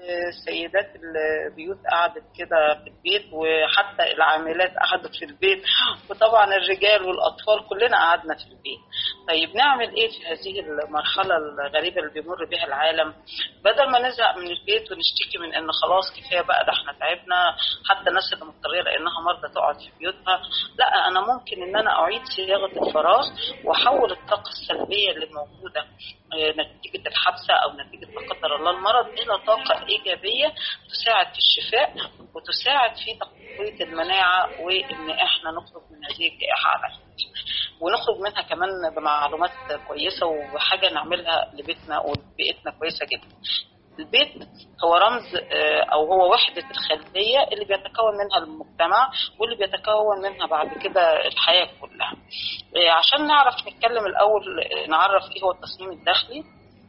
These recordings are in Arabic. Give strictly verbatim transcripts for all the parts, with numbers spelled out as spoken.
سيدات البيوت قعدت كده في البيت، وحتى العاملات قعدت في البيت، وطبعا الرجال والأطفال كلنا قعدنا في البيت. طيب نعمل ايه في هذه المرحلة الغريبة اللي بيمر بها العالم؟ بدل ما نزهق من البيت ونشتكي من ان خلاص كفاية بقى، ده احنا تعبنا، حتى الناس اللي مضطرة لانها مرضى تقعد في بيوتها، لا انا ممكن ان انا اعيد صياغة الفراغ واحول الطاقة السلبية اللي موجودة نتيجة الحبسة او نتيجة لا قدر الله المرض الى طاقة ايجابية تساعد في الشفاء وتساعد في تقوية المناعة، وان احنا نخرج من هذه الجائحة على خير، ونخرج منها كمان بمعلومات كويسة وحاجة نعملها لبيتنا وبيئتنا كويسة جدا. البيت هو رمز او هو وحدة الخلية اللي بيتكون منها المجتمع واللي بيتكون منها بعد كده الحياة كلها. عشان نعرف نتكلم الاول نعرف ايه هو التصميم الداخلي.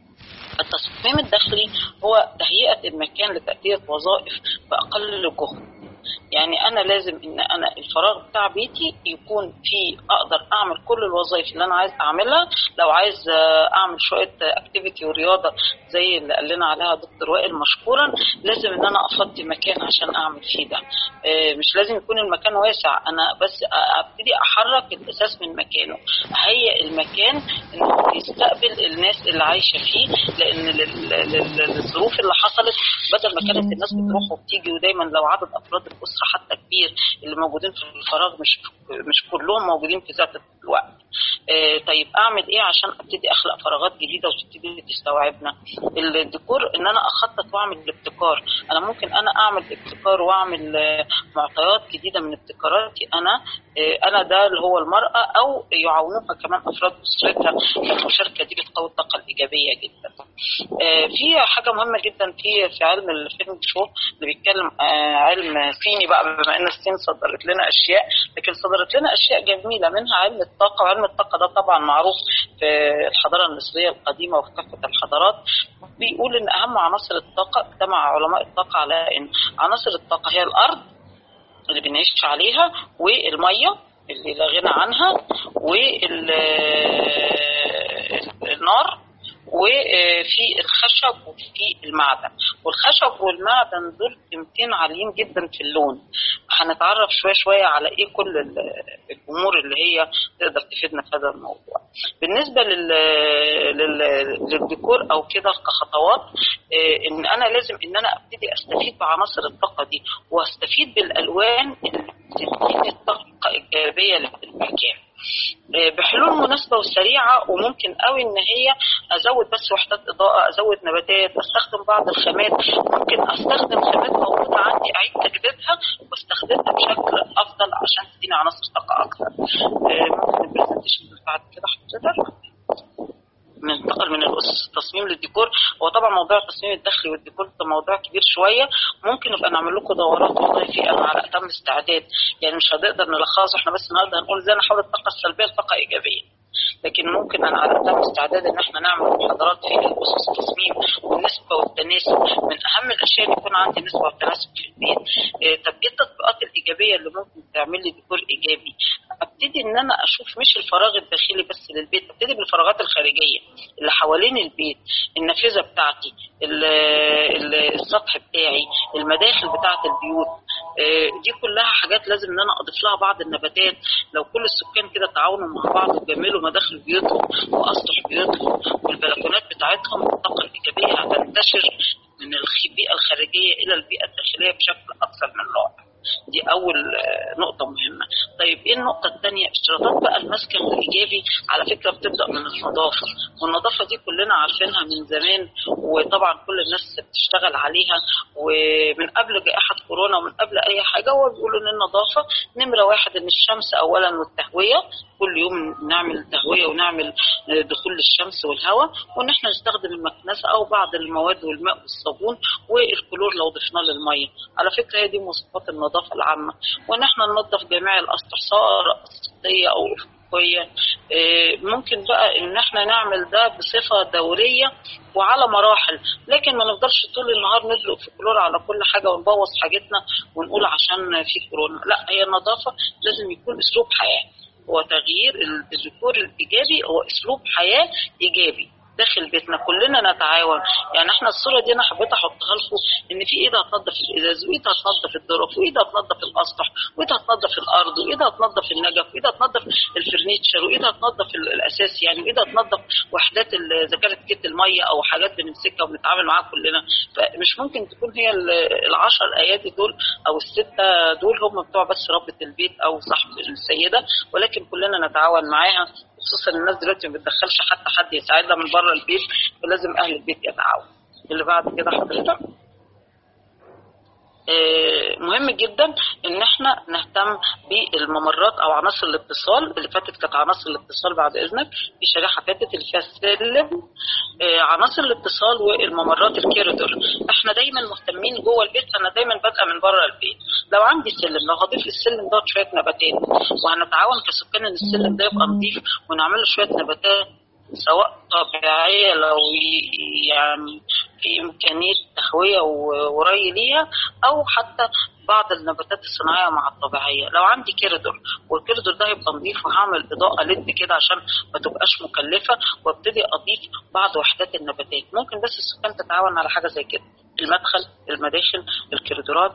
التصميم الداخلي هو تهيئة المكان لتأدية وظائف بأقل جهد. يعني أنا لازم إن أنا الفراغ بتاع بيتي يكون فيه أقدر أعمل كل الوظائف اللي أنا عايز أعملها. لو عايز أعمل شوية أكتيفيتي ورياضة زي اللي قال لنا عليها دكتور وائل مشكورا، لازم إن أنا أفضي مكان عشان أعمل فيه ده. مش لازم يكون المكان واسع، أنا بس أبتدي أحرك الأساس من مكانه، أهيئ المكان إنه يستقبل الناس اللي عايشة فيه، لأن للظروف اللي حصلت بدل ما كانت الناس بتروح وبتيجي، ودايما لو عدد أفراد الأسرة حتى كبير اللي موجودين في الفراغ مش مش كلهم موجودين في ذات الوقت. آه طيب اعمل ايه عشان ابتدي اخلق فراغات جديده وتبتدي تستوعبنا؟ الديكور ان انا اخطط واعمل الابتكار. انا ممكن انا اعمل ابتكار واعمل آه معطيات جديده من ابتكاراتي انا آه انا ده اللي هو المراه، او يعاونوها كمان افراد اسرتها. المشاركه دي بتقوي الطاقه الايجابيه جدا. آه في حاجه مهمه جدا في في علم الفيلم شو اللي بيتكلم آه علم صيني بقى، بما ان الصين صدرت لنا اشياء، لكن صدرت لنا اشياء جميله منها علم الطاقه. وعلم الطاقه ده طبعا معروف في الحضاره المصريه القديمه وفي كافه الحضارات. بيقول ان اهم عناصر الطاقه، اجتمع علماء الطاقه على ان عناصر الطاقه هي الارض اللي بنعيش عليها، والميه اللي لا غنى عنها، والنار، وفي الخشب وفي المعدن. والخشب والمعدن دول قيمتين عاليين جدا في اللون. هنتعرف شويه شويه على ايه كل الامور اللي هي تقدر تفيدنا في هذا الموضوع. بالنسبه لل... لل... للديكور او كده كخطوات، ان انا لازم ان انا ابتدي استفيد بعناصر الطاقه دي، واستفيد بالالوان اللي بتديني الطاقه الايجابيه للمكان بحلول مناسبه وسريعه. وممكن قوي ان هي ازود بس وحدات اضاءه، ازود نباتات، استخدم بعض الخامات. ممكن استخدم خامات موجوده عندي اعيد تجديدها واستخدمها بشكل افضل عشان تديني عناصر طاقه اكثر. ممكن البرزنتيشن بعد كده حضرتك ننتقل من الاسس التصميم للديكور. هو طبعا موضوع التصميم الداخلي والديكور ده موضوع كبير شويه، ممكن نبقى نعمل لكم دورات والله في انا على اتم استعداد. يعني مش هنقدر نلخصه احنا بس النهارده هنقول ازاي نحول الطاقه السلبيه لطاقه ايجابيه، لكن ممكن انا على اتم استعداد ان احنا نعمل محاضرات في اسس التصميم والنسبه والتناسب. من اهم الاشياء ان يكون عندي نسبه وتناسب في البيت. اه طب ايه التطبيقات الايجابيه اللي ممكن تعمل لي ديكور ايجابي؟ ابتدي ان انا اشوف مش الفراغ الداخلي بس للبيت، ابتدي بالفراغات الخارجيه اللي حوالين البيت، النافذه بتاعتي، السطح بتاعي، المداخل بتاعه البيوت. اه دي كلها حاجات لازم ان انا اضيف لها بعض النباتات. لو كل السكان كده تعاونوا مع بعض وجملوا مداخل بيوتهم واسطح بيوتهم والبلكونات بتاعتهم، الطاقه الايجابيه هتنتشر من البيئه الخارجيه الى البيئه الداخليه بشكل اكثر من رائع. دي اول نقطه مهمه. طيب ايه النقطه الثانيه؟ اشتراطات بقى المسكن الايجابي على فكره بتبدا من النظافه، والنظافه دي كلنا عارفينها من زمان، وطبعا كل الناس بتشتغل عليها. ومن قبل جائحه كورونا ومن قبل اي حاجه هو بيقولوا ان النظافه نمره واحد، ان الشمس اولا والتهويه، كل يوم نعمل تهويه ونعمل دخول للشمس والهواء، وان احنا نستخدم المكنسه او بعض المواد والماء والصابون والكلور لو ضفناه للميه. على فكره هي دي مواصفات النظافه العامه. وان احنا ننظف جميع الاسطح سواء رأسية او افقيه. ممكن بقى ان احنا نعمل ده بصفه دوريه وعلى مراحل، لكن ما نفضلش طول النهار ندلق في كلور على كل حاجه ونبوظ حاجتنا ونقول عشان في كورونا. لا، هي النظافه لازم يكون اسلوب حياه. هو تغيير الديكور الايجابي هو اسلوب حياه ايجابي. داخل بيتنا كلنا نتعاون. يعني احنا الصوره دي انا حبيت احطها لكم ان في ايد هتنظف الازاز، وايد هتنظف الظرف، وايد هتنظف الاسطح، وايد هتنظف الارض، وايد هتنظف النجف، وايد هتنظف الفرنيتشر، وايد هتنظف الاساس يعني، وايد هتنظف وحدات اذا كانت كيت الميه او حاجات بنمسكها وبنتعامل معاها كلنا. فمش ممكن تكون هي العشر ايادي دول او السته دول هم بتوع بس ربة البيت او صاحب السيده، ولكن كلنا نتعاون معاها. خصوصا الناس دلوقتي ما بتدخلش حتى حد يساعدها من بره البيت، فلازم اهل البيت يتعاون. اللي بعد كده حضرتك مهم جدا ان احنا نهتم بالممرات او عناصر الاتصال. اللي فاتت كانت عناصر الاتصال بعد اذنك، في شريحه فاتت اللي فيها السلم. عناصر الاتصال والممرات الكيريدور احنا دايما مهتمين جوه البيت. انا دايما بادئه من بره البيت. لو عندي سلم، لو هضيف للسلم ده شويه نباتات، وهنتعاون كسكان ان السلم ده يبقى نظيف ونعمل له شويه نباتات سواء طبيعيه لو يعني في إمكانية تهوية وري ليها، أو حتى بعض النباتات الصناعية مع الطبيعية. لو عندي كيريدور والكيريدور ده يبقى نظيف، وهعمل إضاءة ليد كده عشان ما تبقاش مكلفة، وابتدي أضيف بعض وحدات النباتات. ممكن بس السكان تتعاون على حاجة زي كده، المدخل، المداخل، الكيريدورات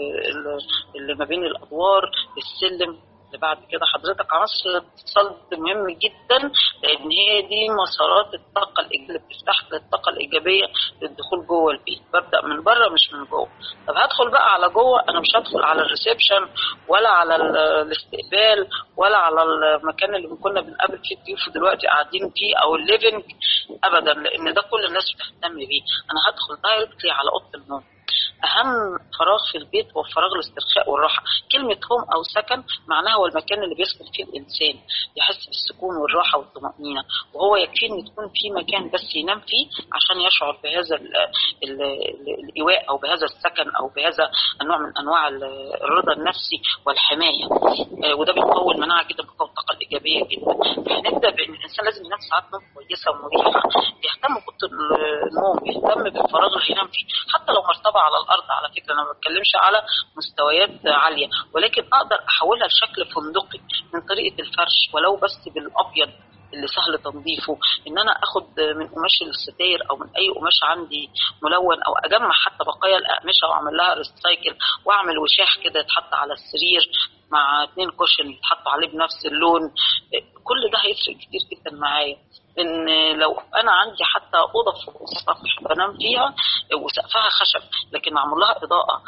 اللي ما بين الأدوار، السلم. اللي بعد كده حضرتك عناصر الاتصال مهم جدا، لان هي دي مسارات الطاقه الايجابيه اللي بتفتح للطاقه الايجابيه للدخول جوه البيت. ببدا من بره مش من جوه. طب هدخل بقى على جوه، انا مش هدخل على الريسبشن ولا على الاستقبال ولا على المكان اللي كنا بنقابل فيه الضيوف دلوقتي قاعدين فيه او الليفنج ابدا، لان ده كل الناس بتهتم بيه. انا هدخل دايركتلي على اوضه النوم. اهم فراغ في البيت هو فراغ الاسترخاء والراحه. كلمه هوم او سكن معناها هو المكان اللي بيسكن فيه الانسان يحس بالسكون والراحه والطمانينه، وهو يكفي ان تكون في مكان بس ينام فيه عشان يشعر بهذا ال ال ال الايواء او بهذا السكن او بهذا النوع من انواع الرضا النفسي والحمايه. وده بيقوي المناعه جدا، بيقوي الطاقه الايجابيه جدا. فهنبدا بان الانسان لازم ينام ساعات نوم كويسه ومريحه، يهتم بأوضة النوم، يهتم بالفراغ اللي ينام فيه، حتى لو مرتبه على الارض. على فكره انا ما بتكلمش على مستويات عاليه، ولكن اقدر احولها لشكل فندقي من طريقه الفرش ولو بس بالابيض اللي سهل تنظيفه. ان انا اخد من قماش الستاير او من اي قماش عندي ملون، او اجمع حتى بقايا الاقمشه واعمل لها ريسايكل، واعمل وشاح كده يتحط على السرير مع اتنين كوشن يتحطوا عليه بنفس اللون. كل ده هيفرق كتير جدا معايا. ان لو انا عندي حتى اوضه فوق السطح بنام فيها وسقفها خشب لكن معمول لها اضاءه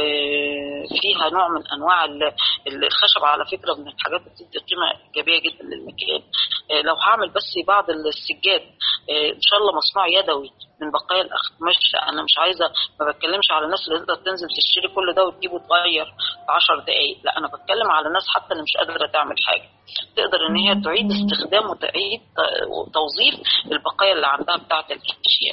وفيها نوع من انواع الخشب، على فكره من الحاجات اللي بتدي قيمه ايجابيه جدا للمكان. لو هعمل بس بعض السجاد ان شاء الله مصنوع يدوي من بقايا الاقماش، انا مش عايزه، ما بتكلمش على الناس اللي تقدر تنزل تشتري كل ده وتجيبه وتغير في عشر دقائق، لا انا بتكلم على ناس حتى اللي مش قادره تعمل حاجه تقدر ان هي تعيد استخدام وتعيد توظيف البقايا اللي عندها بتاعه الاشياء.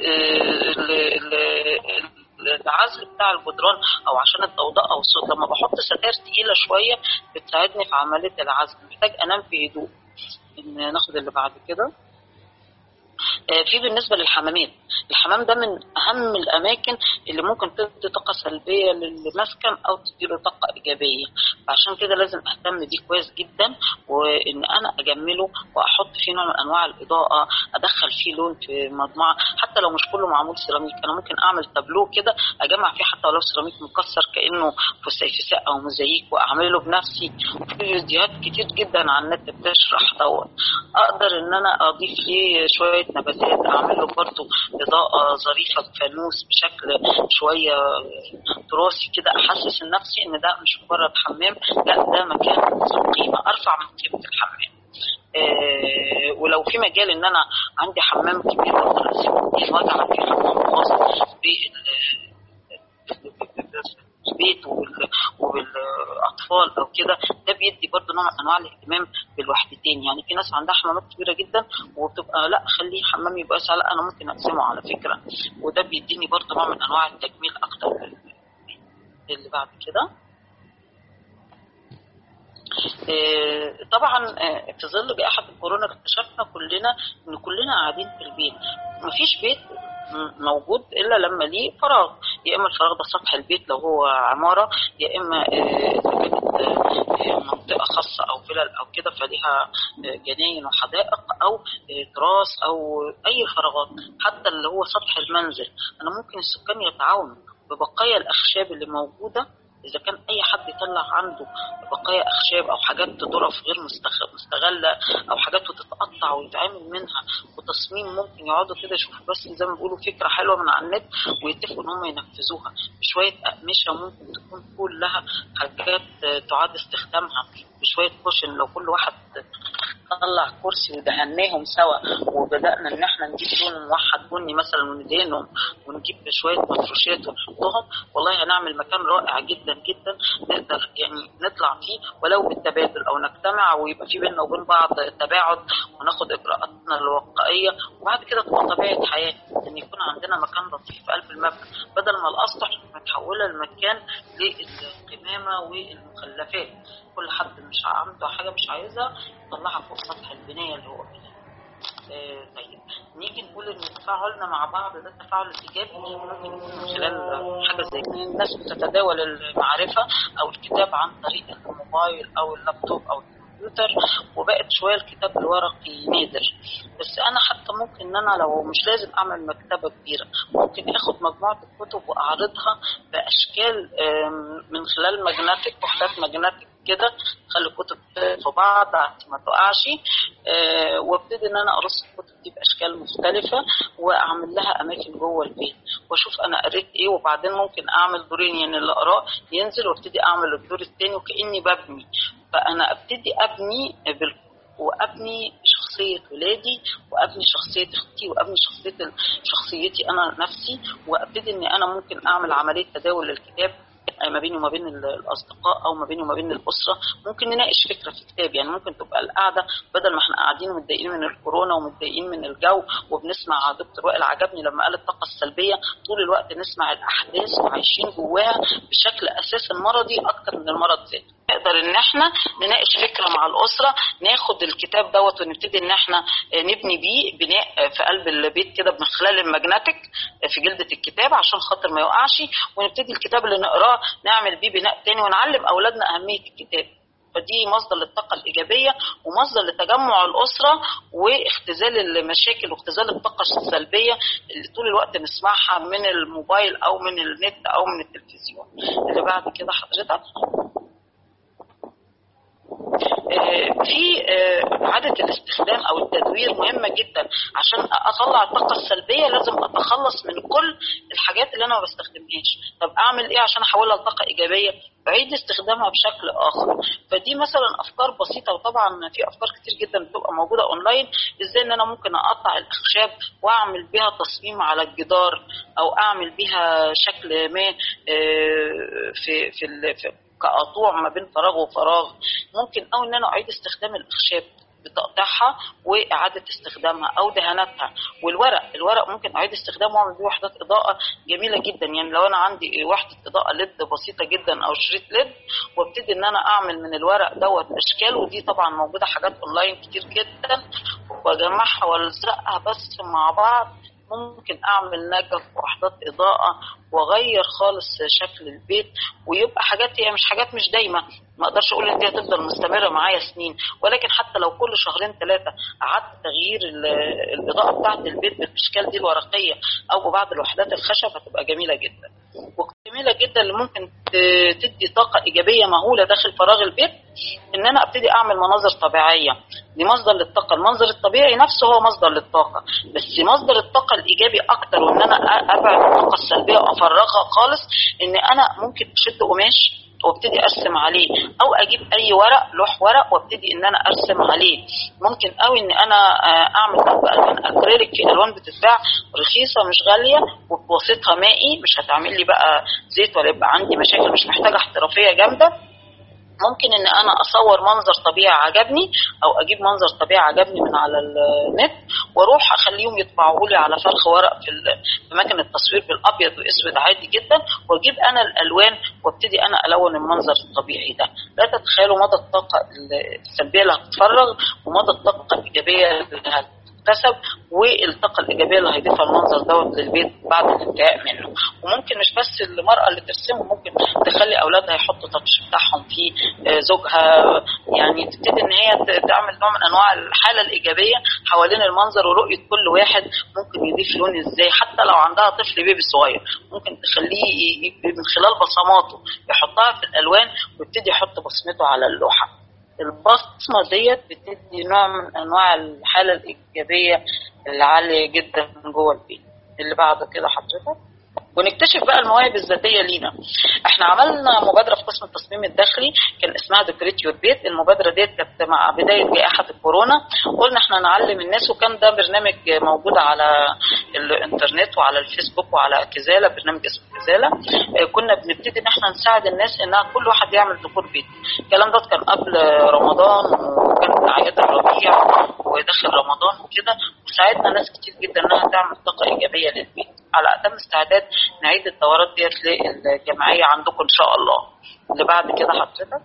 العزل بتاع الجدران او عشان الضوضاء او الصوت، لما بحط ستائر تقيله شويه بتساعدني في عمليه العزل. محتاج انام في هدوء. ان ناخد اللي بعد كده. في بالنسبه للحمامات، الحمام ده من اهم الاماكن اللي ممكن تدي طاقه سلبيه للمسكن او تديله طاقه ايجابيه، فعشان كده لازم اهتم بيه كويس جدا، وان انا اجمله واحط فيه نوع من انواع الاضاءه، ادخل فيه لون في مجموعه حتى لو مش كله معمول سيراميك. انا ممكن اعمل تابلو كده اجمع فيه حتى لو سيراميك مكسر كانه فسيفساء او موزاييك واعمله بنفسي. وفي فيديوهات كتير جدا على النت بتشرح دوت. اقدر ان انا اضيف ليه شويه نباتات، اعمل له برضه اضاءه ظريفه بفانوس بشكل شويه تراثي كده، احسس نفسي ان ده مش مجرد حمام، لا ده مكان ذو قيمه، ارفع من قيمه الحمام. آه ولو في مجال ان انا عندي حمام كبير اقدر اسيبه واجعل فيه حمام خاص بالبيت وبالاطفال او كده، ده بيدي برضه نوع من انواع الاهتمام بالوحدتين. يعني في ناس عندها حمامات كبيره جدا وبتبقى لا خليه حمام يبقى واسع، لا انا ممكن اقسمه على فكره، وده بيديني برضه نوع من انواع التجميل اكتر. اللي بعد كده طبعا في ظل جائحه الكورونا اكتشفنا كلنا ان كلنا قاعدين في البيت، مفيش بيت موجود الا لما ليه فراغ. يا اما الفراغ ده سطح البيت لو هو عماره، يا اما منطقه خاصه او فلل او كده فليها جناين وحدائق، او تراث او اي فراغات. حتى اللي هو سطح المنزل انا ممكن السكان يتعاونوا ببقايا الاخشاب اللي موجوده. إذا كان أي حد يطلع عنده بقايا أخشاب أو حاجات تضرف غير مستغلة أو حاجات وتتقطع ويتعمل منها وتصميم، ممكن يقعدوا كده يشوفوا بس زي ما بيقولوا فكرة حلوة من على النت ويتفقوا إن هم ينفذوها بشوية أقمشة ممكن تكون كلها حاجات تعاد استخدامها، بشوية كوشن. لو كل واحد طلع كرسي ودهناهم سوا وبدأنا ان احنا نجيب لون موحد بني مثلا وندهنهم ونجيب شوية مفروشات ونحطهم، والله هنعمل مكان رائع جدا جدا نقدر يعني نطلع فيه ولو بالتبادل او نجتمع ويبقى في بيننا وبين بعض تباعد وناخد اجراءاتنا الوقائية، وبعد كده تبقى طبيعة حياة ان يكون عندنا مكان لطيف في قلب المبنى بدل ما الاسطح متحولة المكان للقمامة والمخلفات. كل حد مش عنده حاجة مش عايزها يطلعها فوق سطح البناية اللي هو فيها. آه طيب نيجي نقول ان تفاعلنا مع بعض ده التفاعل الايجابي ممكن يكون من خلال حاجه زي كده الناس بتتداول المعرفه او الكتاب عن طريق الموبايل او اللابتوب او الكمبيوتر، وبقت شويه الكتاب الورقي نادر. بس انا حتى ممكن ان انا لو مش لازم اعمل مكتبه كبيره ممكن اخد مجموعه الكتب واعرضها باشكال من خلال ماجنتيك، وحدات ماجنتيك كده خلي الكتب في بعض عشان ما تقعش، أه وابتدي ان انا ارص الكتب دي باشكال مختلفه واعمل لها اماكن جوه البيت واشوف انا قريت ايه، وبعدين ممكن اعمل دورين يعني اللي اقراه ينزل وابتدي اعمل الدور الثاني وكاني ببني. فانا ابتدي ابني بال وابني شخصيه ولادي وابني شخصيه اختي وابني شخصيه شخصيتي انا نفسي، وابتدي ان انا ممكن اعمل عمليه تداول للكتاب ما بيني وما بين الاصدقاء او ما بيني وما بين الاسره. ممكن نناقش فكره في كتاب، يعني ممكن تبقى القعده بدل ما احنا قاعدين ومتضايقين من الكورونا ومتضايقين من الجو وبنسمع دكتور وائل عجبني لما قال الطاقه السلبيه، طول الوقت نسمع الاحداث وعايشين جواها بشكل اساسا مرضي اكتر من المرض ذاته. نقدر ان احنا نناقش فكره مع الاسره، ناخد الكتاب دوت ونبتدي ان احنا نبني بيه بناء في قلب البيت كده من خلال الماجنتيك في جلده الكتاب عشان خاطر ما يوقعش، ونبتدي الكتاب اللي نقراه نعمل بيه بناء تاني ونعلم اولادنا اهميه الكتاب. فدي مصدر للطاقه الايجابيه ومصدر لتجمع الاسره واختزال المشاكل واختزال الطاقه السلبيه اللي طول الوقت نسمعها من الموبايل او من النت او من التلفزيون. اللي بعد كده حضرتك في إعادة الاستخدام أو التدوير مهمة جدا. عشان أطلع الطاقة السلبية لازم أتخلص من كل الحاجات اللي أنا ما بستخدمهاش. طب أعمل إيه عشان أحولها لطاقة إيجابية؟ بعيد استخدامها بشكل آخر. فدي مثلا أفكار بسيطة، وطبعا في أفكار كتير جدا بتبقى موجودة أونلاين إزاي إن أنا ممكن أقطع الأخشاب وأعمل بها تصميم على الجدار أو أعمل بها شكل ما في في, في كقطوع ما بين فراغ وفراغ. ممكن او ان انا اعيد استخدام الاخشاب بتقطيعها واعاده استخدامها او دهانتها. والورق الورق ممكن اعيد استخدامه واعمل بيه وحدات اضاءه جميله جدا. يعني لو انا عندي وحده اضاءه ليد بسيطه جدا او شريط ليد وابتدي ان انا اعمل من الورق دوت اشكال، ودي طبعا موجوده حاجات اونلاين كتير جدا، واجمعها والزقها بس مع بعض ممكن اعمل نجف وحدات اضاءه واغير خالص شكل البيت. ويبقى حاجات هي مش حاجات مش دايما، ما اقدرش اقول ان دي هتفضل مستمره معايا سنين، ولكن حتى لو كل شهرين ثلاثه قعدت تغيير الاضاءه بتاعه البيت بالاشكال دي الورقيه او ببعض الوحدات الخشب هتبقى جميله جدا. وجميله جدا اللي ممكن تدي طاقه ايجابيه مهوله داخل فراغ البيت ان انا ابتدي اعمل مناظر طبيعيه. دي مصدر للطاقه. المنظر الطبيعي نفسه هو مصدر للطاقه، بس مصدر الطاقه الايجابي اكتر وان انا ابعد الطاقه السلبيه وافرغها خالص ان انا ممكن اشد قماش وابتدي ارسم عليه، او اجيب اي ورق لوح ورق وابتدي ان انا ارسم عليه. ممكن قوي ان انا اعمل الوان اكريليك في الوان بتتباع رخيصه مش غاليه وبواسطها مائي، مش هتعمل لي بقى زيت ولا يبقى عندي مشاكل، مش محتاجه احترافيه جامده. ممكن ان انا اصور منظر طبيعي عجبني او اجيب منظر طبيعي عجبني من على النت واروح اخليهم يطبعوا لي على فرخ ورق في في مكنه التصوير بالابيض واسود عادي جدا، واجيب انا الالوان وابتدي انا الون المنظر الطبيعي ده. لا تتخيلوا مدى الطاقه السلبيه اللي هتتفرغ ومدى الطاقه الايجابيه اللي المكتسب والطاقه الايجابيه اللي هيضيفها المنظر دوت للبيت بعد الانتهاء منه. وممكن مش بس المراه اللي ترسمه، ممكن تخلي اولادها يحطوا تاتش بتاعهم فيه، زوجها، يعني تبتدي ان هي تعمل نوع من انواع الحاله الايجابيه حوالين المنظر ورؤيه كل واحد ممكن يضيف لون ازاي. حتى لو عندها طفل بيبي صغير ممكن تخليه من خلال بصماته يحطها في الالوان ويبتدي يحط بصمته على اللوحه. البصمه ديت بتدي نوع من انواع الحاله الايجابيه العاليه جدا من جوه البيت. اللي بعد كده حضرتك، ونكتشف بقى المواهب الذاتيه لينا. احنا عملنا مبادره في قسم التصميم الداخلي كان اسمها ديكوريت يور بيت. المبادره ديت كانت مع بدايه جائحه الكورونا، قلنا احنا نعلم الناس، وكان ده برنامج موجود على الانترنت وعلى الفيسبوك وعلى كزاله، برنامج اسمه كزاله. كنا بنبتدي ان احنا نساعد الناس انها كل واحد يعمل ديكور بيت. الكلام ده كان قبل رمضان وكانت اعياد الربيع وداخل رمضان وكده، وساعدنا ناس كتير جدا انها تعمل طاقه ايجابيه للبيت. على اتم استعداد نعيد الدورات ديت للجمعيه عندكم ان شاء الله. اللي بعد كده حضرتك،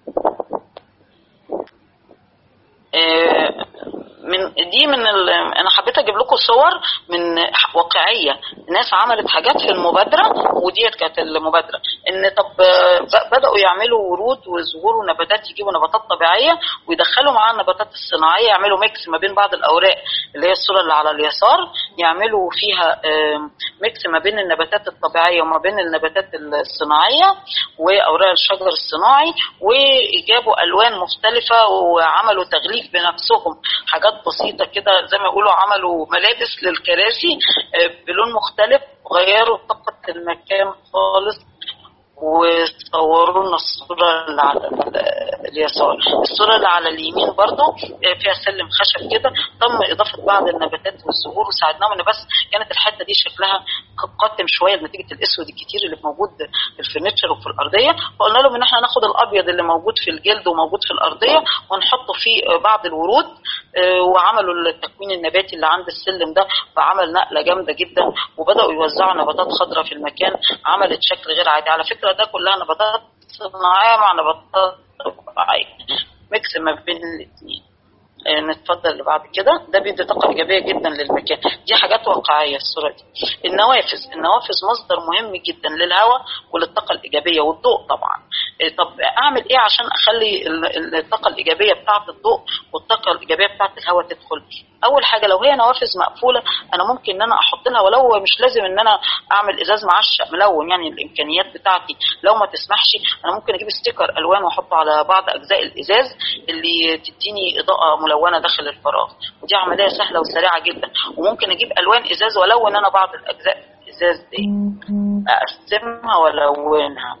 من دي من انا حبيت اجيب لكم صور من واقعيه، ناس عملت حاجات في المبادره، وديت كانت المبادره ان طب بداوا يعملوا ورود وزهور ونباتات، يجيبوا نباتات طبيعيه ويدخلوا معاها النباتات الصناعيه، يعملوا ميكس ما بين بعض الاوراق اللي هي الصوره اللي على اليسار، يعملوا فيها ميكس ما بين النباتات الطبيعيه وما بين النباتات الصناعيه واوراق الشجر الصناعي، وجابوا الوان مختلفه وعملوا تغليف بنفسهم، حاجات بسيطة كده زي ما يقولوا، عملوا ملابس للكراسي بلون مختلف وغيروا طاقة المكان خالص، وصوروا لنا الصورة اللي على اليسار. الصورة اللي على اليمين برضو فيها سلم خشب كده، تم إضافة بعض النباتات والزهور، وساعدناهم إن بس كانت الحتة دي شكلها قاتم شوية نتيجة الأسود الكتير اللي موجود في الفرنتشر وفي الأرضية، فقلنا لهم إن إحنا ناخد الأبيض اللي موجود في الجلد وموجود في الأرضية ونحطه فيه بعض الورود، وعملوا التكوين النباتي اللي عند السلم ده، فعمل نقلة جامدة جدا، وبدأوا يوزعوا نباتات خضراء في المكان، عملت شكل غير عادي. على فكرة ده كلها نباتات صناعية مع نباتات طبيعية، ميكس ما بين الاثنين. نتفضل اللي بعد كده، ده بيدي طاقة إيجابية جدا للمكان. دي حاجات واقعية الصورة دي. النوافذ، النوافذ مصدر مهم جدا للهواء وللطاقة الإيجابية والضوء طبعا. طب أعمل إيه عشان أخلي الطاقة الإيجابية بتاعة الضوء والطاقة الإيجابية بتاعة الهواء تدخل؟ أول حاجة لو هي نوافذ مقفولة أنا ممكن إن أنا أحط لها، ولو مش لازم إن أنا أعمل إزاز معشق ملون، يعني الإمكانيات بتاعتي لو ما تسمحش أنا ممكن أجيب ستيكر ألوان وأحطه على بعض أجزاء الإزاز اللي تديني إضاءة ملونة داخل الفراغ، ودي عملية سهلة وسريعة جدا. وممكن أجيب ألوان إزاز ولون أنا بعض الأجزاء الإزاز دي، أقسمها ولونها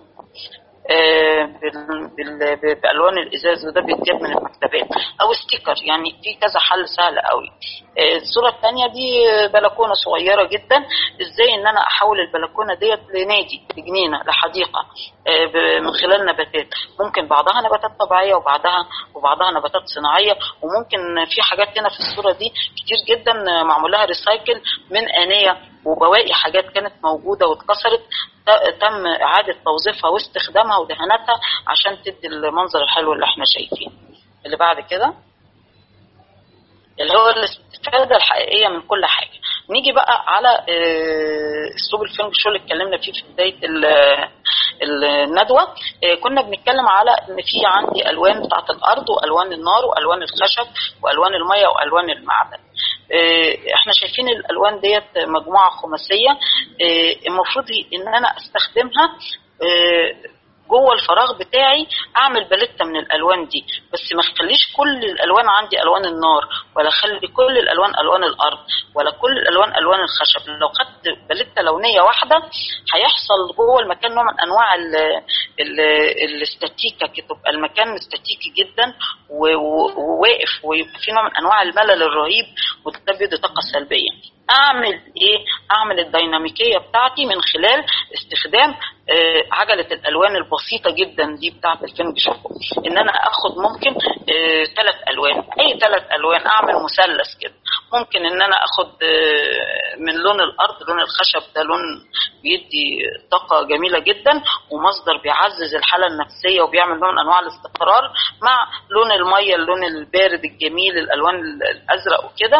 بالالوان الازاز، وده بيتجاب من المكتبات او ستيكر، يعني في كذا حل سهل قوي. الصوره الثانيه دي بلكونه صغيره جدا، ازاي ان انا احول البلكونه ديت لنادي، لجنينه، لحديقه من خلال نباتات، ممكن بعضها نباتات طبيعيه وبعضها وبعضها نباتات صناعيه. وممكن في حاجات هنا في الصوره دي كتير جدا معمول لها ريسايكل من انيه وبواقي حاجات كانت موجوده واتكسرت، تم إعادة توظيفها واستخدامها ودهانتها عشان تدي المنظر الحلو اللي احنا شايفينه. اللي بعد كده اللي هو الاستفادة الحقيقية من كل حاجة. نيجي بقى على اسلوب الفينج شو اللي اتكلمنا فيه في بداية الندوة. كنا بنتكلم على ان في عندي الوان بتاعت الارض والوان النار والوان الخشب والوان المية والوان المعدن. احنا شايفين الالوان ديت مجموعة خماسية، المفروض ان انا استخدمها جوه الفراغ بتاعي، اعمل باليته من الالوان دي، بس ما اخليش كل الالوان عندي الوان النار، ولا اخلي كل الالوان الوان الارض، ولا كل الالوان الوان الخشب. لو خدت باليته لونيه واحده هيحصل جوه المكان نوع من انواع الاستاتيكا، تبقى المكان استاتيكي جدا وواقف، ويبقى في نوع من انواع الملل الرهيب، وده بيدي طاقه سلبيه. اعمل ايه؟ اعمل الديناميكيه بتاعتي من خلال استخدام آه عجله الالوان البسيطه جدا دي بتاعه الفينج شو، ان انا اخد ممكن ثلاث آه الوان، اي ثلاث الوان، اعمل مثلث كده. ممكن ان انا اخد آه من لون الارض، لون الخشب ده لون بيدي طاقه جميله جدا ومصدر بيعزز الحاله النفسيه وبيعمل نوع من انواع الاستقرار، مع لون الميه، اللون البارد الجميل، الالوان الازرق وكده،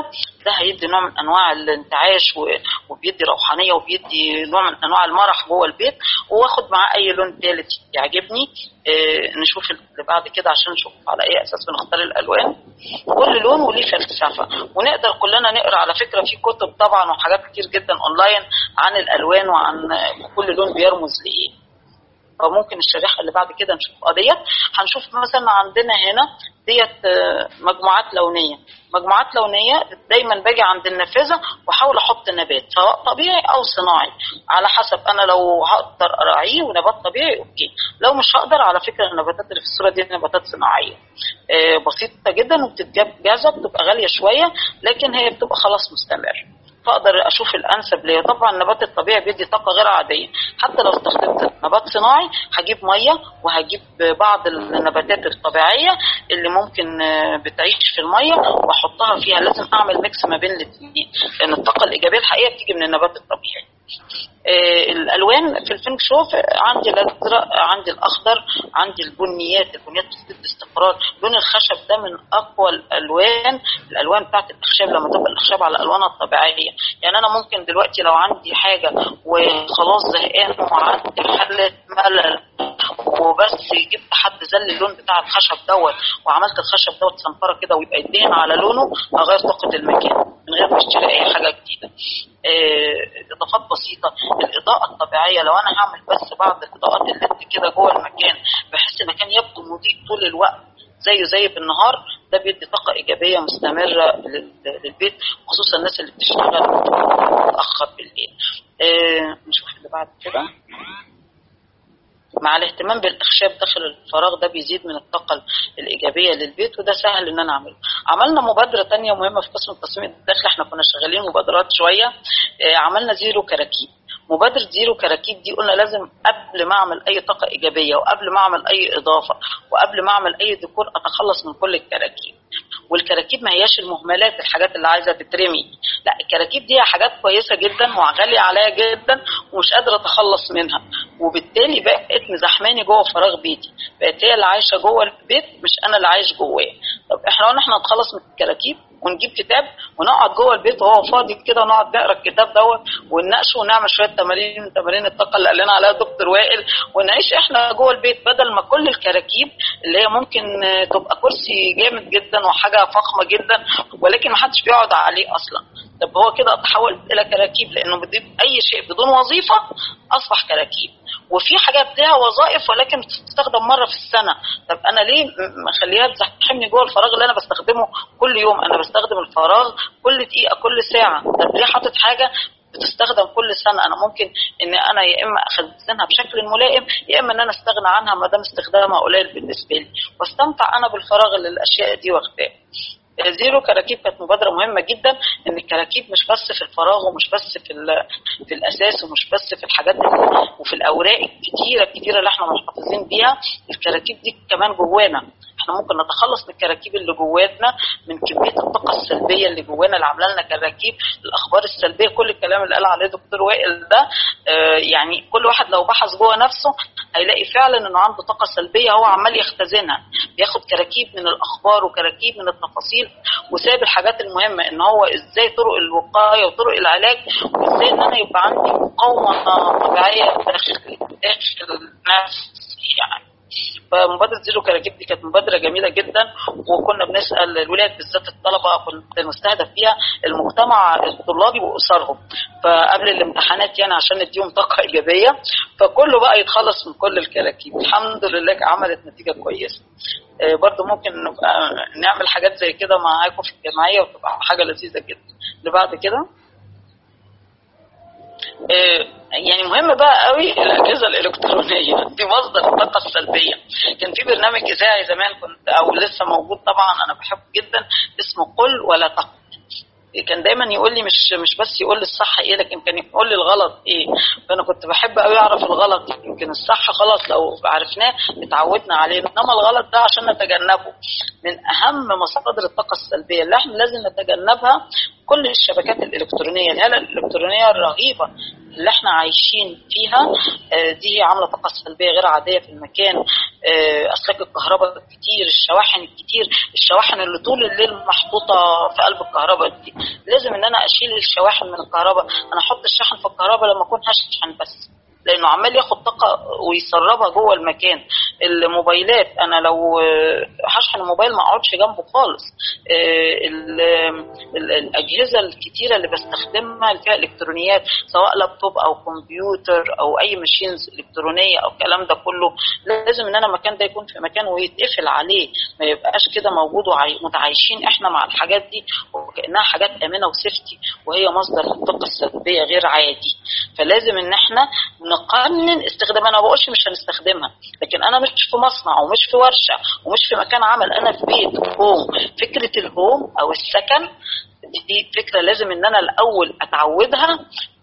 ده هيدي نوع من انواع الانتعاش وبيدي روحانيه وبيدي نوع من انواع المرح جوه البيت. واخد معاه اي لون ثالث يعجبني. اه نشوف اللي بعد كده عشان نشوف على اي اساس بنختار الالوان. كل لون وليه فلسفه، ونقدر كلنا نقرا على فكره في كتب طبعا وحاجات كتير جدا اونلاين عن الالوان وعن كل لون بيرمز لايه. فممكن الشريحه اللي بعد كده نشوف قضيه. هنشوف مثلا عندنا هنا ديت مجموعات لونيه. مجموعات لونيه دايما باجي عند النافذه واحاول احط نبات سواء طبيعي او صناعي على حسب انا لو هقدر اراعيه، ونبات طبيعي اوكي، لو مش هقدر على فكره النباتات اللي في الصوره دي نباتات صناعيه بسيطه جدا وبتتجاب جاهزه، بتبقى غاليه شويه لكن هي بتبقى خلاص مستمر، فاقدر اشوف الانسب ليا. طبعا النبات الطبيعي بيدي طاقه غير عاديه، حتى لو استخدمت نبات صناعي هجيب ميه وهجيب بعض النباتات الطبيعيه اللي ممكن بتعيش في الميه واحطها فيها. لازم اعمل ميكس ما بين الاثنين لان الطاقه الايجابيه الحقيقيه بتيجي من النبات الطبيعي. آه الالوان في الفينج شو عندي الازرق، عندي الاخضر، عندي البنيات. البنيات بتدي استقرار. لون الخشب ده من اقوى الالوان، الالوان بتاعت الاخشاب لما تبقى الاخشاب على الوانها الطبيعيه. يعني انا ممكن دلوقتي لو عندي حاجه وخلاص زهقان وعندي حاله ملل وبس جبت حد زل اللون بتاع الخشب دوت وعملت الخشب دوت صنفره كده ويبقى يدهن على لونه، اغير طاقه المكان من غير ما اشتري اي حاجه جديده. آه اضافات بسيطه. الاضاءه الطبيعيه لو انا هعمل بس بعض الاضاءات اللي كده جوه المكان بحيث المكان يبدو مضيء طول الوقت زيه زي بالنهار، ده بيدي طاقه ايجابيه مستمره للبيت، خصوصا الناس اللي بتشتغل متاخر بالليل. آه نشوف اللي بعد كده. مع الاهتمام بالاخشاب داخل الفراغ ده بيزيد من الطاقه الايجابيه للبيت، وده سهل ان انا اعمله. عملنا مبادره تانية مهمه في قسم التصميم الداخلي، احنا كنا شغالين مبادرات شويه. اه عملنا زيرو كراكيب. مبادره زيرو كراكيب دي قلنا لازم قبل ما اعمل اي طاقه ايجابيه وقبل ما اعمل اي اضافه وقبل ما اعمل اي ديكور اتخلص من كل الكراكيب. والكراكيب ما هياش المهملات الحاجات اللي عايزه تترمي، لا الكراكيب دي حاجات كويسه جدا وغاليه عليا جدا ومش قادره اتخلص منها، وبالتالي بقت مزحماني جوه فراغ بيتي، بقت هي اللي عايشه جوه البيت مش انا اللي عايش جواه. طب احنا قلنا احنا نتخلص من الكراكيب ونجيب كتاب ونقعد جوه البيت وهو فاضي كده ونقعد نقرا الكتاب دوت ونناقشه ونعمل شويه تمارين من تمارين الطاقه اللي قال لنا عليها دكتور وائل، ونعيش احنا جوه البيت بدل ما كل الكراكيب اللي هي ممكن تبقى كرسي جامد جدا وحاجه فخمه جدا ولكن ما حدش بيقعد عليه اصلا. طب هو كده تحول الى كراكيب لانه بيضيف اي شيء بدون وظيفه اصبح كراكيب. وفي حاجات لها وظائف ولكن بتستخدم مره في السنه. طب انا ليه مخليها تزحمني جوه الفراغ اللي انا بستخدمه كل يوم؟ انا بستخدم الفراغ كل دقيقه كل ساعه. طب ليه حاطط حاجه بتستخدم كل سنه؟ انا ممكن ان انا يا اما اخزنها بشكل ملائم يا اما ان انا استغنى عنها ما دام استخدامها قليل بالنسبه لي واستمتع انا بالفراغ اللي الاشياء دي واخداه. زيرو كراكيب كانت مبادره مهمه جدا، ان الكراكيب مش بس في الفراغ ومش بس في في الاساس ومش بس في الحاجات وفي الاوراق الكتيره الكتيره اللي احنا محتفظين بيها، الكراكيب دي كمان جوانا. احنا ممكن نتخلص من الكراكيب اللي جوانا، من كميه الطاقه السلبيه اللي جوانا اللي عامله لنا كراكيب، الاخبار السلبيه، كل الكلام اللي قال عليه دكتور وائل ده. اه يعني كل واحد لو بحث جوه نفسه هيلاقي فعلا انه عنده طاقه سلبيه هو عمال يختزنها، بياخد كراكيب من الاخبار وكراكيب من التفاصيل وساب الحاجات المهمه، ان هو ازاي طرق الوقايه وطرق العلاج وازاي ان انا يبقى عندي مقاومه طبيعيه داخل داخل نفسي يعني. فمبادره زيرو كراكيب دي كانت مبادره جميله جدا، وكنا بنسال الولاد بالذات الطلبه، كنت مستهدف فيها المجتمع الطلابي واسرهم، فقبل الامتحانات يعني عشان نديهم طاقه ايجابيه، فكله بقى يتخلص من كل الكراكيب. الحمد لله عملت نتيجه كويسه. برضو ممكن نبقى نعمل حاجات زي كده معاكم في الجمعيه وتبقى حاجه لذيذه جدا. اللي بعد كده يعني مهم بقى قوي الاجهزه الالكترونيه دي مصدر الطاقه السلبيه. كان في برنامج اذاعي زمان كنت او لسه موجود طبعا انا بحبه جدا اسمه قل ولا تقل. كان دايما يقول لي مش مش بس يقول لي الصح ايه لكن كان يقول لي الغلط ايه، فانا كنت بحب قوي اعرف الغلط. يمكن الصح خلاص لو عرفناه اتعودنا عليه، انما الغلط ده عشان نتجنبه. من اهم مصادر الطاقه السلبيه اللي احنا لازم نتجنبها كل الشبكات الالكترونيه، الهاله الالكترونيه الرهيبه اللي احنا عايشين فيها دي عامله طاقه سلبيه غير عاديه في المكان. اسلاك الكهرباء الكتير، الشواحن الكتير، الشواحن اللي طول الليل محطوطه في قلب الكهرباء دي، لازم ان انا اشيل الشواحن من الكهرباء. انا احط الشحن في الكهرباء لما اكون هشحن بس، لانه عمال ياخد طاقه ويسربها جوه المكان. الموبايلات انا لو هشحن الموبايل ما اقعدش جنبه خالص. الاجهزه الكتيره اللي بستخدمها اللي فيها الكترونيات، سواء لابتوب او كمبيوتر او اي ماشينز الكترونيه او الكلام ده كله، لازم ان انا المكان ده يكون في مكان ويتقفل عليه، ما يبقاش كده موجود ومتعايشين احنا مع الحاجات دي وكانها حاجات امنه وسيفتي، وهي مصدر الطاقه السلبيه غير عادي. فلازم ان احنا نقنن استخدامها. انا ما بقولش مش هنستخدمها، لكن انا مش في مصنع ومش في ورشه ومش في مكان عمل، انا في بيت هوم. فكره الهوم او السكن دي فكره لازم ان انا الاول اتعودها.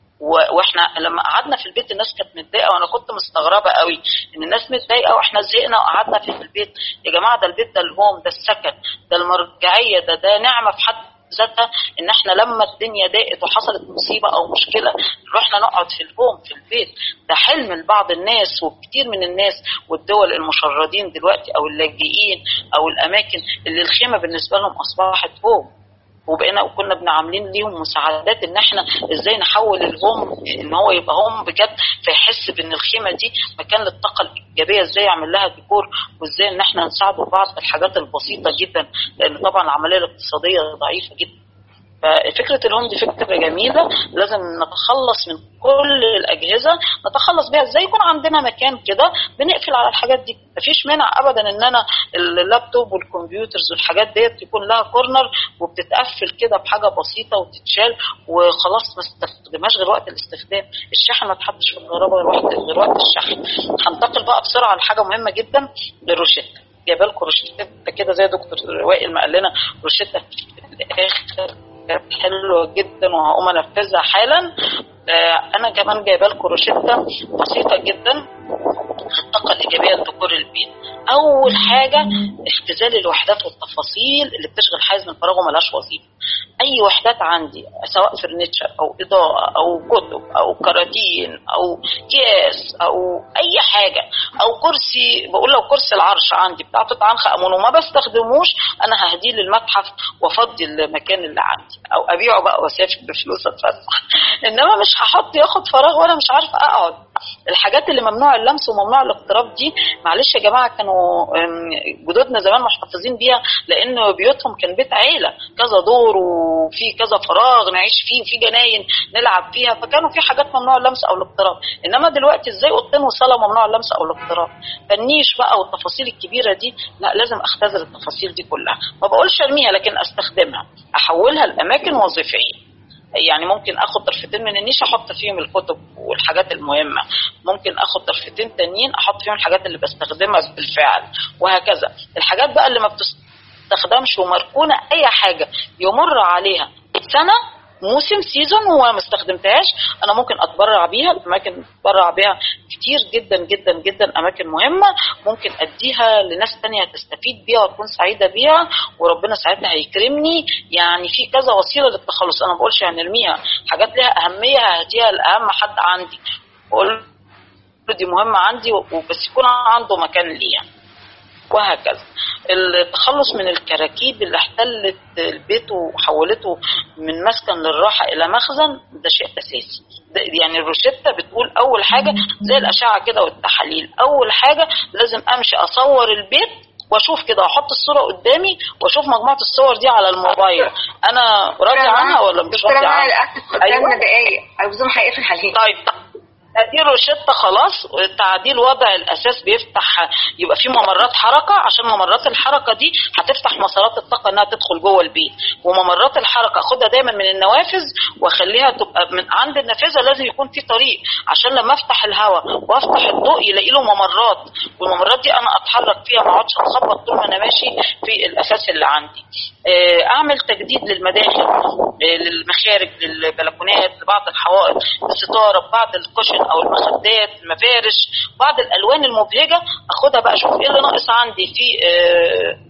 واحنا لما قعدنا في البيت الناس كانت متضايقه، وانا كنت مستغربه قوي ان الناس متضايقه واحنا زهقنا وقعدنا في البيت. يا جماعه ده البيت ده الهوم، ده السكن، ده المرجعيه، ده ده نعمه في حد ذاتها. ان احنا لما الدنيا ضاقت وحصلت مصيبه او مشكله رحنا نقعد في الهوم في البيت. ده حلم لبعض الناس وكتير من الناس، والدول المشردين دلوقتي او اللاجئين او الاماكن اللي الخيمه بالنسبه لهم اصبحت هوم. وبقينا وكنا بنعملين ليهم مساعدات ان احنا ازاي نحول الهوم ان هو يبقى هوم بجد، فيحس بان الخيمه دي مكان للطاقه الايجابيه، ازاي يعمل لها ديكور، وازاي ان احنا نساعده بعض في الحاجات البسيطه جدا، لان طبعا العمليه الاقتصاديه ضعيفه جدا. ففكره الهوم دي فكره جميله، لازم نتخلص من كل الاجهزه، نتخلص بيها ازاي. يكون عندنا مكان كده بنقفل على الحاجات دي. مفيش مانع ابدا ان انا اللابتوب والكمبيوترز والحاجات ديت يكون لها كورنر وبتتقفل كده بحاجه بسيطه وتتشال وخلاص، ما استخدمهاش غير وقت الاستخدام. الشحن ما تحطش في الكهرباء غير وقت الشحن. هننتقل بقى بسرعه لحاجه مهمه جدا، للروشته. جايبه لكم روشته كده زي دكتور وائل ما قال لنا، روشته في الاخر حلوه جدا وهقوم انفذها حالا. انا كمان جايبه لكم روشته بسيطه جدا الطاقه الايجابيه لديكور البيت. اول حاجه اختزال الوحدات والتفاصيل اللي بتشغل حيز من فراغ وملهاش وظيفه. اي وحدات عندي سواء فرنتشر او اضاءه او كتب او كراتين او كياس او اي حاجه او كرسي، بقول لو كرسي العرش عندي بتاع توت عنخ امون وما بستخدموش انا ههديه للمتحف وافضي المكان اللي عندي، او ابيعه بقى واسافر بفلوس اتفسح. انما مش هحط ياخد فراغ وانا مش عارفه اقعد. الحاجات اللي ممنوع اللمس وممنوع الاقتراب دي معلش يا جماعه كانوا جدودنا زمان محتفظين بيها، لان بيوتهم كان بيت عيله كذا دور وفي كذا فراغ نعيش فيه وفي جناين نلعب فيها، فكانوا في حاجات ممنوع اللمس او الاقتراب. انما دلوقتي ازاي اوضتين وصاله ممنوع اللمس او الاقتراب؟ فالنيش بقى والتفاصيل الكبيره دي لا، لازم اختزل التفاصيل دي كلها. ما بقولش ارميها لكن استخدمها، احولها لاماكن وظيفيه. يعني ممكن اخد طرفتين من النيش احط فيهم الكتب والحاجات المهمه، ممكن اخد طرفتين تانيين احط فيهم الحاجات اللي بستخدمها بالفعل، وهكذا. الحاجات بقى اللي ما بتستخدمش ومركونه، اي حاجه يمر عليها سنه موسم سيزون وما استخدمتهاش انا ممكن اتبرع بيها. الاماكن اتبرع بيها كتير جدا جدا جدا، اماكن مهمه ممكن اديها لناس تانية تستفيد بيها وتكون سعيده بيها، وربنا ساعتها هيكرمني. يعني في كذا وسيله للتخلص. انا ما بقولش هنرميها، حاجات لها اهميه هديها لاهم حد عندي، بقول دي مهمه عندي وبس يكون عنده مكان ليها، وهكذا. التخلص من الكراكيب اللي احتلت البيت وحولته من مسكن للراحة إلى مخزن، ده شيء أساسي. ده يعني الروشتة بتقول أول حاجة زي الأشعة كده والتحاليل، أول حاجة لازم أمشي أصور البيت واشوف كده، احط الصوره قدامي واشوف مجموعه الصور دي على الموبايل، انا راضي عنها ولا مش راضي عنها؟ دكتوره قدامنا دقايق او زوم هيقفل عليك. طيب دي روشتة خلاص. تعديل وضع الاساس بيفتح، يبقى في ممرات حركه، عشان ممرات الحركه دي هتفتح مسارات الطاقه انها تدخل جوه البيت. وممرات الحركه اخدها دايما من النوافذ واخليها تبقى من عند النافذه، لازم يكون في طريق عشان لما افتح الهواء وافتح الضوء يلاقي له ممرات، والممرات دي انا اتحرك فيها، ما اقعدش اتخبط طول ما انا ماشي في الاساس اللي عندي. اعمل تجديد للمداخل، للمخارج، للبلكونات، لبعض الحوائط، الستاره، بعض الكشن او المخدات، المفارش، بعض الالوان المبهجه اخدها بقى اشوف ايه اللي ناقص عندي في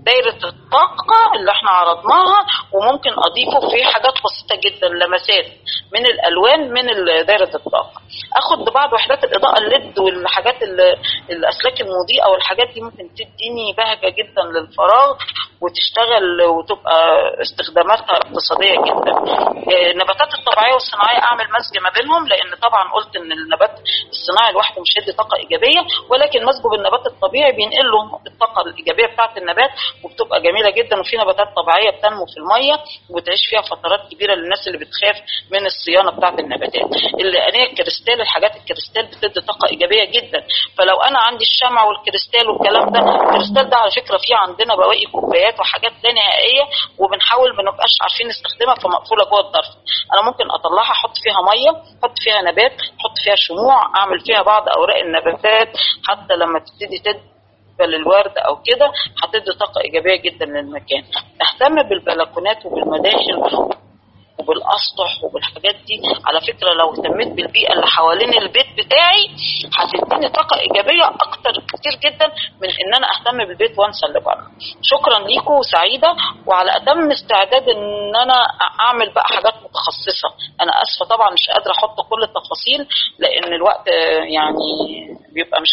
دايره الطاقه اللي احنا عرضناها، وممكن اضيفه في حاجات بسيطه جدا، لمسات من الالوان من دايره الطاقه. اخد بعض وحدات الاضاءه الليد والحاجات الاسلاك المضيئه والحاجات دي ممكن تديني بهجه جدا للفراغ وتشتغل وتبقى استخداماتها اقتصاديه جدا. النباتات الطبيعيه والصناعيه اعمل مزج ما بينهم، لان طبعا قلت ان النبات الصناعي لوحده مش هيدي طاقه ايجابيه، ولكن مزجه بالنبات الطبيعي بينقل له الطاقه الايجابيه بتاعه النبات وبتبقى جميله جدا. وفي نباتات طبيعيه بتنمو في الميه وبتعيش فيها فترات كبيره للناس اللي بتخاف من الصيانه بتاعه النباتات. الانيه الكريستال، الحاجات الكريستال بتدي طاقه ايجابيه جدا. فلو انا عندي الشمع والكريستال والكلام ده، الكريستال ده على فكره فيه عندنا بواقي كوبايات وحاجات لا نهائيه وبنحاول ما نبقاش عارفين نستخدمها فمقفوله جوه الظرف. انا ممكن اطلعها احط فيها ميه، احط فيها نبات، احط فيها شموع، اعمل فيها بعض اوراق النباتات حتى لما تبتدي تدبل الورد او كده هتدي طاقه ايجابيه جدا للمكان. اهتم بالبلكونات وبالمداخل وبالاسطح وبالحاجات دي. على فكره لو اهتميت بالبيئه اللي حوالين البيت بتاعي هتديني طاقه ايجابيه اكتر كتير جدا من ان انا اهتم بالبيت وانسى اللي بره. شكرا ليكم وسعيده، وعلى اتم استعداد ان انا اعمل بقى حاجات متخصصه. انا اسفه طبعا مش قادره احط كل التفاصيل لان الوقت يعني بيبقى مش